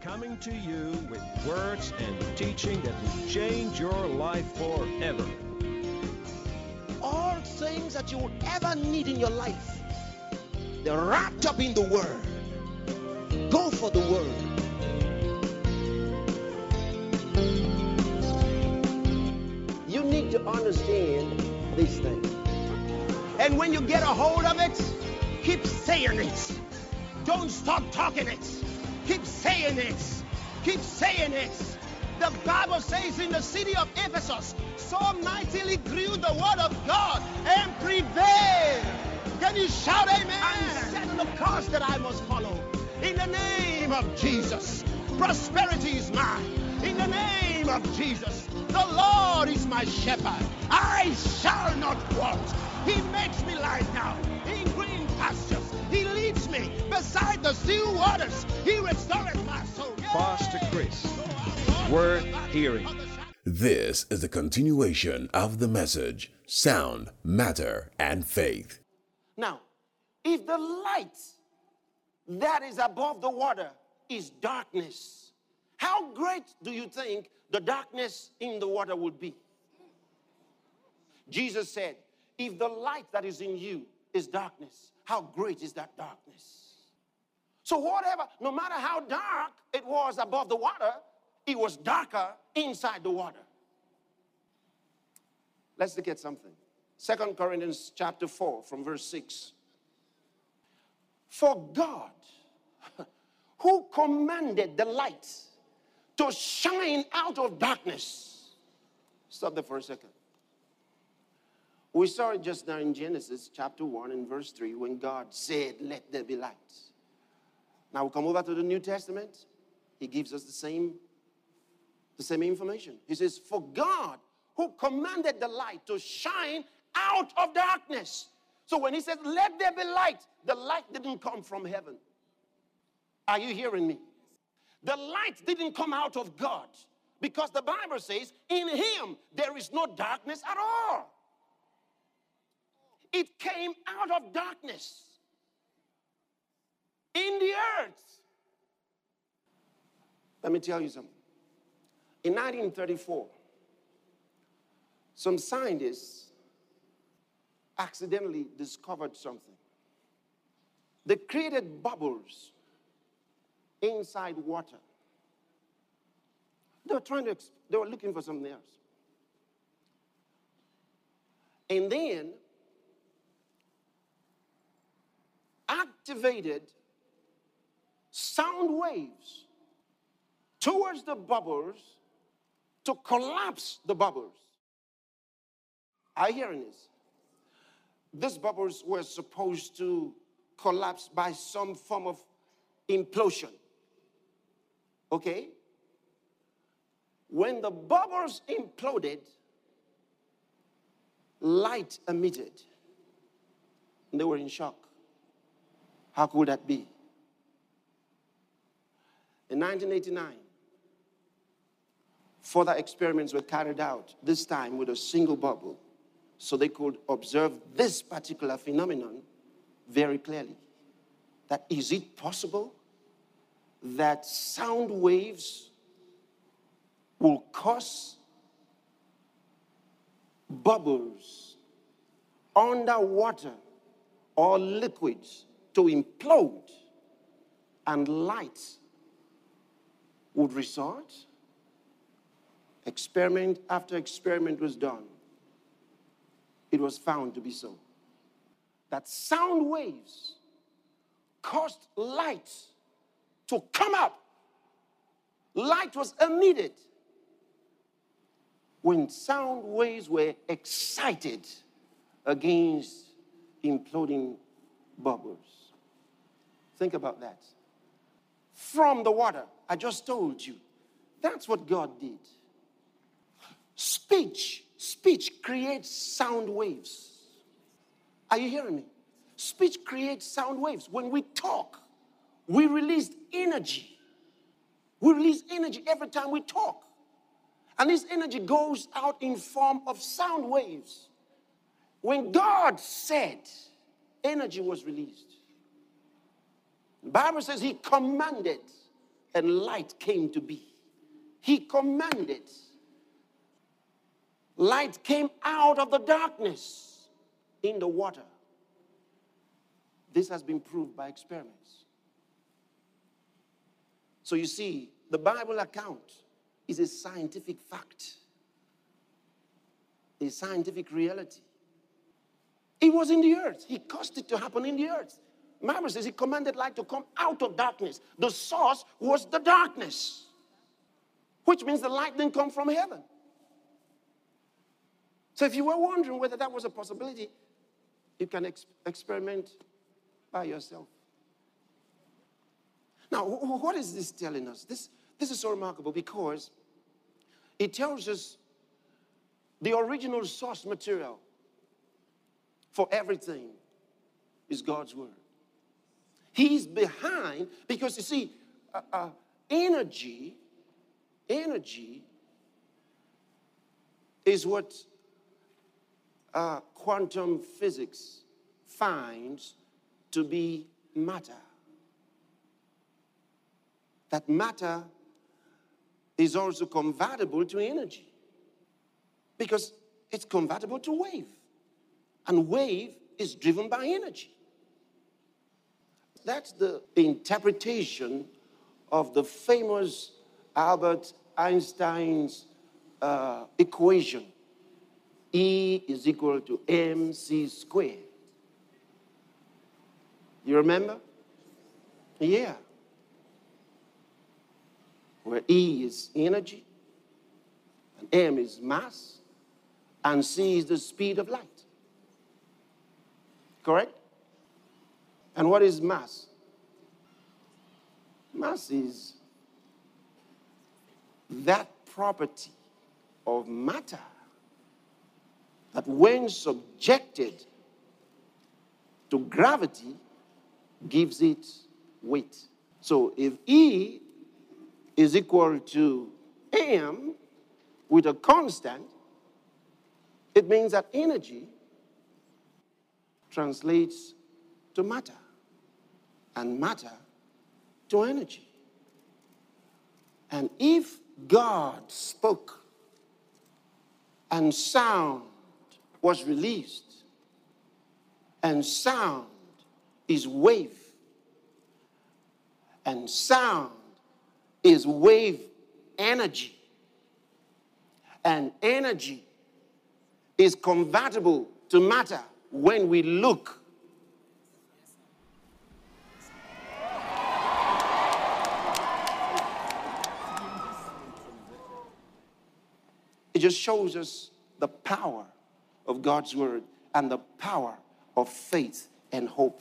coming to you with words and teaching that will change your life forever. All things that you would ever need in your life, they're wrapped up in the Word. Go for the Word. You need to understand these things. And when you get a hold of it, keep saying it. Don't stop talking it. Keep saying it. Keep saying it. The Bible says in the city of Ephesus, so mightily grew the word of God and prevailed. Can you shout amen? I'm setting the course that I must follow. In the name of Jesus, prosperity is mine. In the name of Jesus, the Lord is my shepherd. I shall not want. He makes me lie down in green pastures. He leads me beside the still waters. He restores my soul. Pastor Chris, worth hearing. This is the continuation of the message, Sound, Matter, and Faith. Now, if the light that is above the water is darkness, how great do you think the darkness in the water would be? Jesus said, if the light that is in you is darkness, how great is that darkness? So whatever, no matter how dark it was above the water, it was darker inside the water. Let's look at something. 2 Corinthians chapter 4 from verse 6. For God, who commanded the light to shine out of darkness. Stop there for a second. We saw it just now in Genesis chapter 1 and verse 3 when God said, let there be light. Now we come over to the New Testament. He gives us the same information. He says, for God who commanded the light to shine out of darkness. So when he says, let there be light, the light didn't come from heaven. Are you hearing me? The light didn't come out of God because the Bible says, in him there is no darkness at all. It came out of darkness in the earth. Let me tell you something. In 1934, some scientists accidentally discovered something. They created bubbles inside water. They were looking for something else. And then activated sound waves towards the bubbles to collapse the bubbles. Are you hearing this? These bubbles were supposed to collapse by some form of implosion. Okay? When the bubbles imploded, light emitted. And they were in shock. How could that be? In 1989, further experiments were carried out, this time with a single bubble, so they could observe this particular phenomenon very clearly. That is it possible that sound waves will cause bubbles underwater or liquids to implode and light would result? Experiment after experiment was done. It was found to be so. That sound waves caused light to come up. Light was emitted when sound waves were excited against imploding bubbles. Think about that. From the water, I just told you, that's what God did. Speech creates sound waves. Are you hearing me? Speech creates sound waves. When we talk, we release energy. We release energy every time we talk. And this energy goes out in form of sound waves. When God said, energy was released. The Bible says he commanded and light came to be. He commanded. Light came out of the darkness in the water. This has been proved by experiments. So you see, the Bible account is a scientific fact, a scientific reality. It was in the earth. He caused it to happen in the earth. The Bible says he commanded light to come out of darkness. The source was the darkness, which means the light didn't come from heaven. So if you were wondering whether that was a possibility, you can experiment by yourself. Now, what is this telling us? This is so remarkable because it tells us the original source material for everything is God's word. He's behind, because you see, energy is what quantum physics finds to be matter. That matter is also convertible to energy because it's convertible to wave. And wave is driven by energy. That's the interpretation of the famous Albert Einstein's equation. E is equal to mc squared. You remember? Yeah. Where E is energy, and m is mass, and c is the speed of light. Correct? And what is mass? Mass is that property of matter that when subjected to gravity gives it weight. So if E is equal to m with a constant, it means that energy translates to matter, and matter to energy. And if God spoke and sound was released, and sound is wave, and sound is wave energy, and energy is convertible to matter when we look. It just shows us the power of God's word and the power of faith and hope.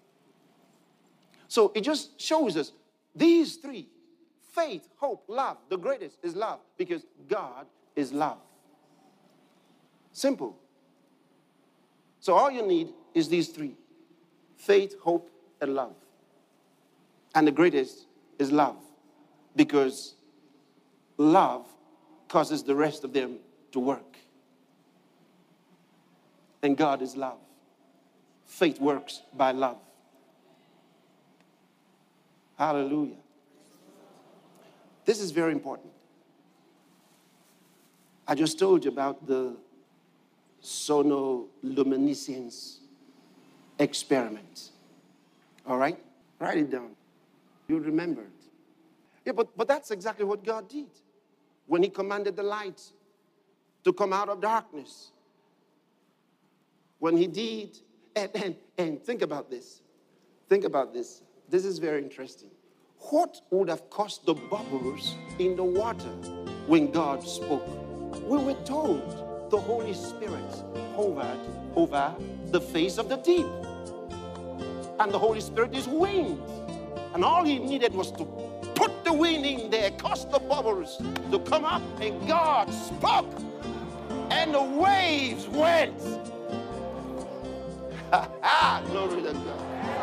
So it just shows us these three: faith, hope, love. The greatest is love because God is love. Simple. So all you need is these three: faith, hope, and love. And the greatest is love because love causes the rest of them to work. And God is love. Faith works by love. Hallelujah. This is very important. I just told you about the sonoluminescence experiment. All right? Write it down. You'll remember it. Yeah, but that's exactly what God did when he commanded the light to come out of darkness. When he did, and think about this. Think about this. This is very interesting. What would have caused the bubbles in the water when God spoke? We were told the Holy Spirit hovered over the face of the deep. And the Holy Spirit is wind. And all he needed was to put the wind in there, cause the bubbles to come up, and God spoke. And the waves went. Glory to God.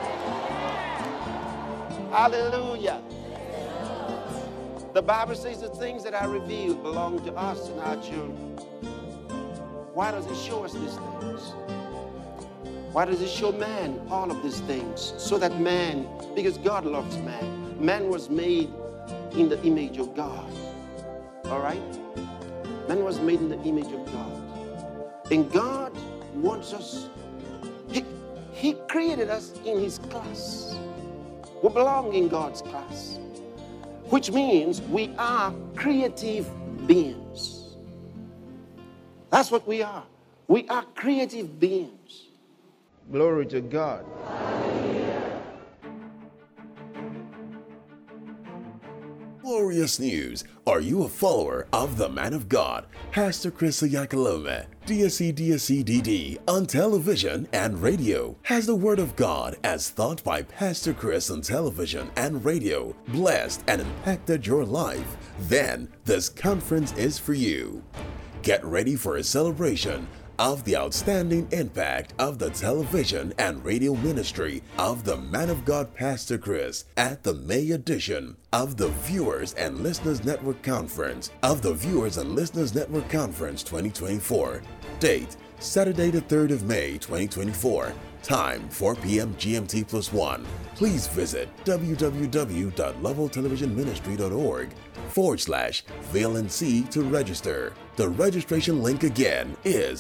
Hallelujah. The Bible says the things that are revealed belong to us and our children. Why does it show us these things? Why does it show man all of these things? So that man, because God loves man. Man was made in the image of God. All right? Man was made in the image of God. And God wants us, He created us in His class. We belong in God's class, which means we are creative beings. That's what we are. We are creative beings. Glory to God. Glorious news! Are you a follower of the man of God, Pastor Chris Oyakhilome, DSC on television and radio? Has the word of God as taught by Pastor Chris on television and radio blessed and impacted your life? Then this conference is for you. Get ready for a celebration of the outstanding impact of the television and radio ministry of the man of God Pastor Chris at the May edition of the Viewers and Listeners Network Conference 2024. Date Saturday the 3rd of May 2024. Time 4 p.m. GMT +1. Please visit www.leveltelevisionministry.org/VLNC to register. The registration link again is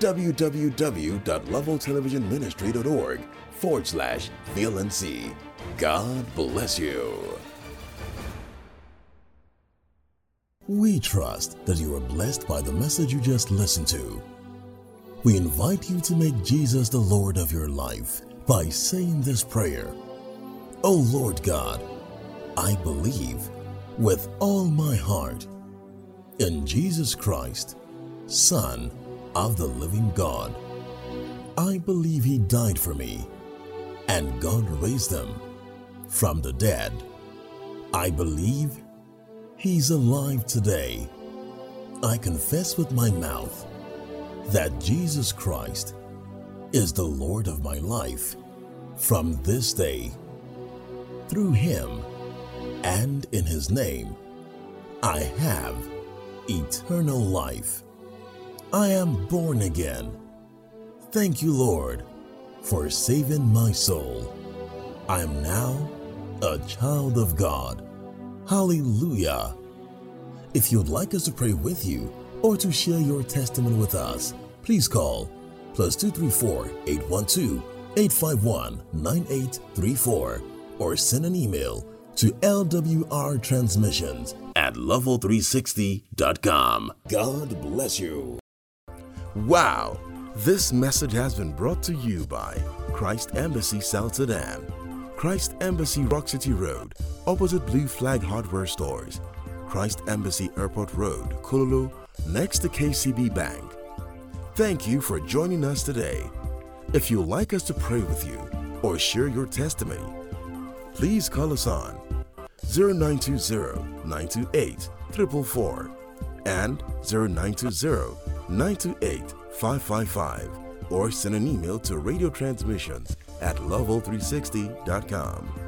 www.leveltelevisionministry.org/VLNC. God bless you. We trust that you are blessed by the message you just listened to. We invite you to make Jesus the Lord of your life by saying this prayer. O Lord God, I believe with all my heart in Jesus Christ, Son of the living God. I believe He died for me and God raised Him from the dead. I believe He's alive today. I confess with my mouth that Jesus Christ is the Lord of my life from this day. Through Him and in His name, I have eternal life. I am born again. Thank you, Lord, for saving my soul. I am now a child of God. Hallelujah. If you'd like us to pray with you or to share your testimony with us, please call +234 812 851 9834 or send an email to lwrtransmissions@level360.com. God bless you. Wow! This message has been brought to you by Christ Embassy South Sudan, Christ Embassy Rock City Road, opposite Blue Flag Hardware Stores, Christ Embassy Airport Road, Kululu, next to KCB Bank. Thank you for joining us today. If you'd like us to pray with you or share your testimony, please call us on 0920-928-444 and 0920-928-555 or send an email to radiotransmissions@level360.com.